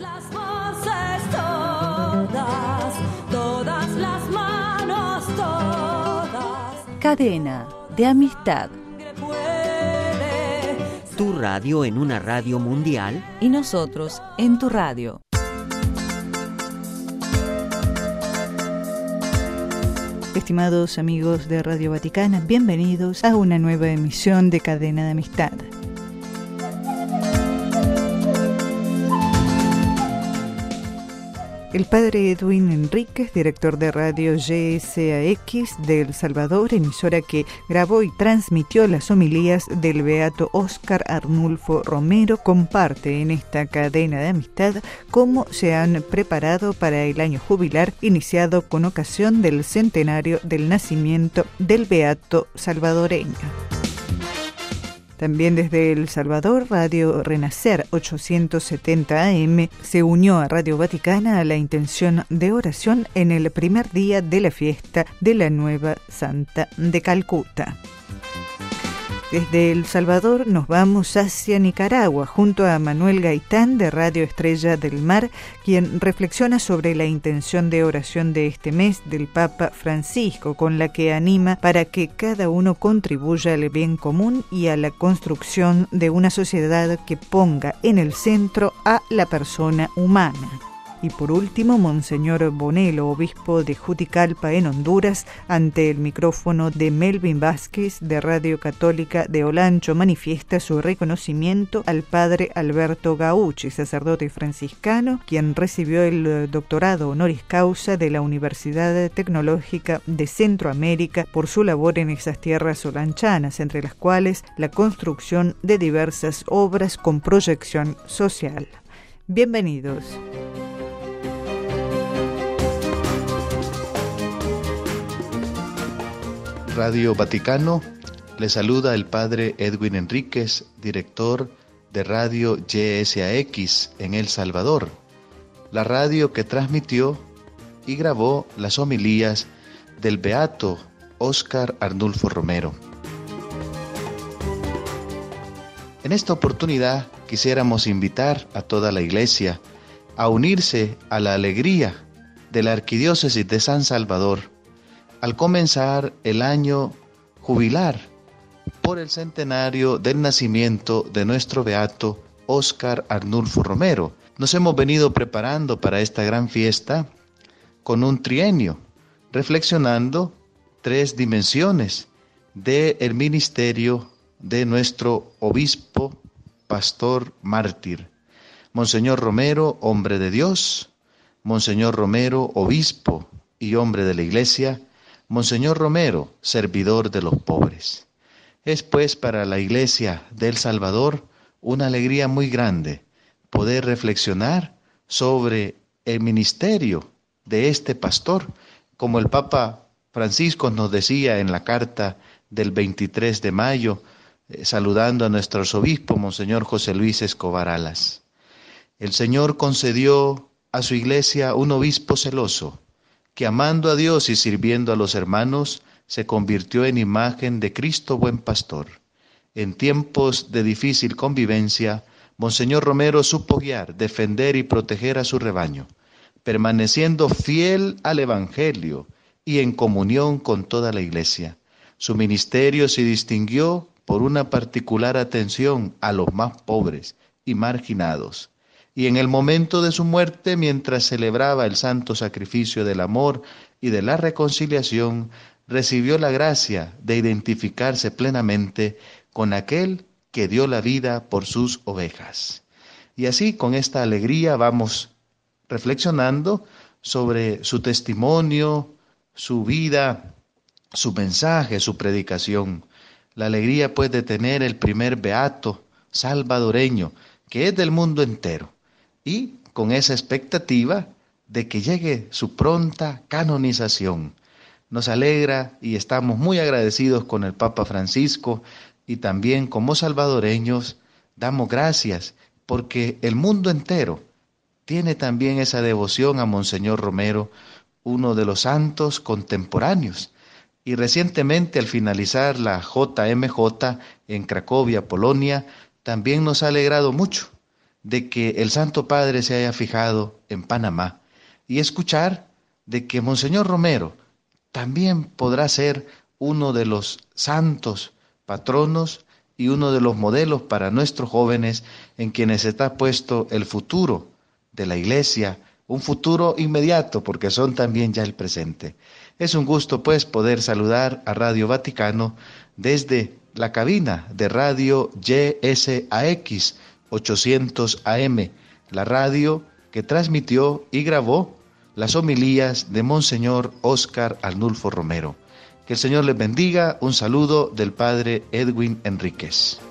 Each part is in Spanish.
las voces, todas las manos, todas. Cadena de amistad. Tu radio en una radio mundial Y nosotros en tu radio. Estimados amigos de Radio Vaticana, bienvenidos a una nueva emisión de Cadena de Amistad. El padre Edwin Enríquez, director de Radio GSAX de El Salvador, emisora que grabó y transmitió las homilías del beato Óscar Arnulfo Romero, comparte en esta cadena de amistad cómo se han preparado para el año jubilar iniciado con ocasión del centenario del nacimiento del beato salvadoreño. También desde El Salvador, Radio Renacer 870 AM se unió a Radio Vaticana a la intención de oración en el primer día de la fiesta de la Nueva Santa de Calcuta. Desde El Salvador nos vamos hacia Nicaragua, junto a Manuel Gaitán de Radio Estrella del Mar, quien reflexiona sobre la intención de oración de este mes del Papa Francisco, con la que anima para que cada uno contribuya al bien común y a la construcción de una sociedad que ponga en el centro a la persona humana. Y por último, Monseñor Bonello, obispo de Juticalpa en Honduras, ante el micrófono de Melvin Vázquez de Radio Católica de Olancho, manifiesta su reconocimiento al padre Alberto Gauchi, sacerdote franciscano, quien recibió el doctorado honoris causa de la Universidad Tecnológica de Centroamérica por su labor en esas tierras olanchanas, entre las cuales la construcción de diversas obras con proyección social. Bienvenidos. Radio Vaticano, le saluda el padre Edwin Enríquez, director de Radio GSAX en El Salvador, la radio que transmitió y grabó las homilías del beato Óscar Arnulfo Romero. En esta oportunidad quisiéramos invitar a toda la Iglesia a unirse a la alegría de la Arquidiócesis de San Salvador al comenzar el año jubilar por el centenario del nacimiento de nuestro beato Óscar Arnulfo Romero. Nos hemos venido preparando para esta gran fiesta con un trienio, reflexionando 3 dimensiones del ministerio de nuestro obispo, pastor, mártir. Monseñor Romero, hombre de Dios; Monseñor Romero, obispo y hombre de la Iglesia; Monseñor Romero, servidor de los pobres. Es pues para la Iglesia del Salvador una alegría muy grande poder reflexionar sobre el ministerio de este pastor, como el Papa Francisco nos decía en la carta del 23 de mayo, saludando a nuestro arzobispo, Monseñor José Luis Escobar Alas. El Señor concedió a su Iglesia un obispo celoso, que amando a Dios y sirviendo a los hermanos, se convirtió en imagen de Cristo buen pastor. En tiempos de difícil convivencia, Monseñor Romero supo guiar, defender y proteger a su rebaño, permaneciendo fiel al Evangelio y en comunión con toda la Iglesia. Su ministerio se distinguió por una particular atención a los más pobres y marginados. Y en el momento de su muerte, mientras celebraba el santo sacrificio del amor y de la reconciliación, recibió la gracia de identificarse plenamente con aquel que dio la vida por sus ovejas. Y así, con esta alegría, vamos reflexionando sobre su testimonio, su vida, su mensaje, su predicación. La alegría, pues, de tener el primer beato salvadoreño, que es del mundo entero, y con esa expectativa de que llegue su pronta canonización. Nos alegra y estamos muy agradecidos con el Papa Francisco, y también como salvadoreños damos gracias porque el mundo entero tiene también esa devoción a Monseñor Romero, uno de los santos contemporáneos. Y recientemente, al finalizar la JMJ en Cracovia, Polonia, también nos ha alegrado mucho de que el Santo Padre se haya fijado en Panamá y escuchar de que Monseñor Romero también podrá ser uno de los santos patronos y uno de los modelos para nuestros jóvenes en quienes está puesto el futuro de la Iglesia, un futuro inmediato porque son también ya el presente. Es un gusto pues poder saludar a Radio Vaticano desde la cabina de radio YSAX 800 AM, la radio que transmitió y grabó las homilías de Monseñor Óscar Arnulfo Romero. Que el Señor les bendiga. Un saludo del Padre Edwin Enríquez.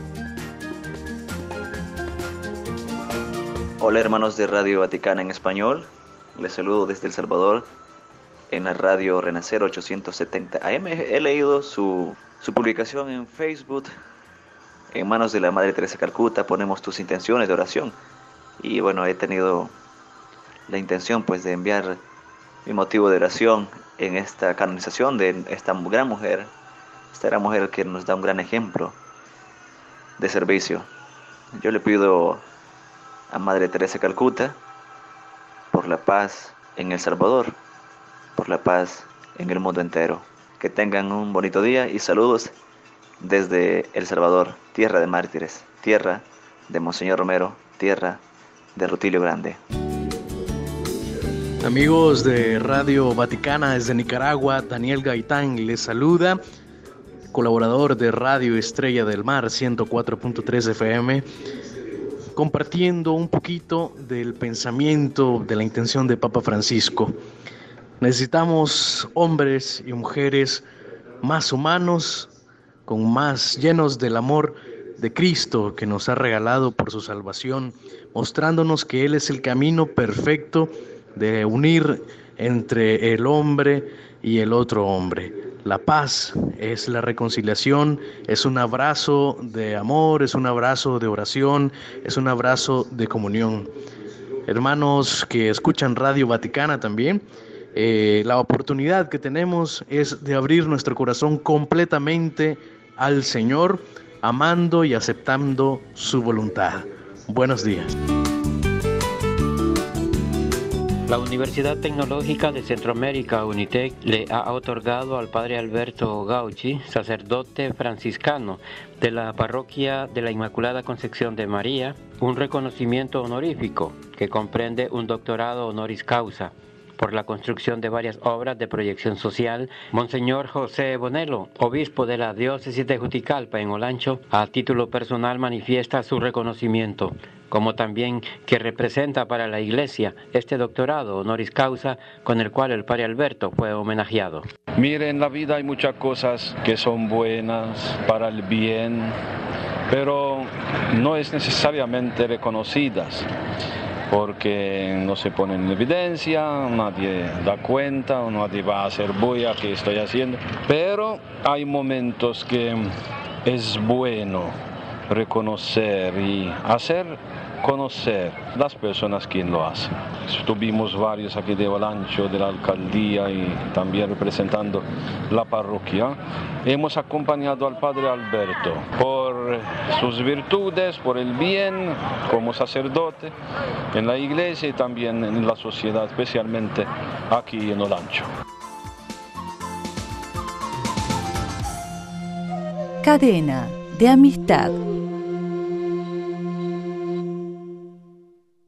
Hola hermanos de Radio Vaticana en español, les saludo desde El Salvador en la radio Renacer 870 AM. He leído su publicación en Facebook, en manos de la Madre Teresa de Calcuta, ponemos tus intenciones de oración. Y bueno, he tenido la intención pues de enviar mi motivo de oración en esta canonización de esta gran mujer que nos da un gran ejemplo de servicio. Yo le pido a Madre Teresa de Calcuta por la paz en El Salvador, por la paz en el mundo entero. Que tengan un bonito día y saludos desde El Salvador, tierra de mártires, tierra de Monseñor Romero, tierra de Rutilio Grande. Amigos de Radio Vaticana desde Nicaragua, Daniel Gaitán les saluda, colaborador de Radio Estrella del Mar 104.3 FM, compartiendo un poquito del pensamiento, de la intención de Papa Francisco. Necesitamos hombres y mujeres más humanos, con más llenos del amor de Cristo que nos ha regalado por su salvación, mostrándonos que Él es el camino perfecto de unir entre el hombre y el otro hombre. La paz es la reconciliación, es un abrazo de amor, es un abrazo de oración, es un abrazo de comunión. Hermanos que escuchan Radio Vaticana también, la oportunidad que tenemos es de abrir nuestro corazón completamente al Señor, amando y aceptando su voluntad. Buenos días. La Universidad Tecnológica de Centroamérica, UNITEC, le ha otorgado al Padre Alberto Gauchi, sacerdote franciscano de la Parroquia de la Inmaculada Concepción de María, un reconocimiento honorífico que comprende un doctorado honoris causa por la construcción de varias obras de proyección social. Monseñor José Bonello, obispo de la diócesis de Juticalpa en Olancho, a título personal manifiesta su reconocimiento, como también que representa para la Iglesia este doctorado honoris causa con el cual el Padre Alberto fue homenajeado. Mire, en la vida hay muchas cosas que son buenas para el bien, pero no es necesariamente reconocidas, porque no se ponen en evidencia, nadie da cuenta, o nadie va a hacer bulla que estoy haciendo. Pero hay momentos que es bueno reconocer y hacer conocer las personas quien lo hacen. Tuvimos varios aquí de Olancho, de la alcaldía y también representando la parroquia. Hemos acompañado al Padre Alberto por sus virtudes, por el bien como sacerdote en la iglesia y también en la sociedad, especialmente aquí en Olancho. Cadena de amistad.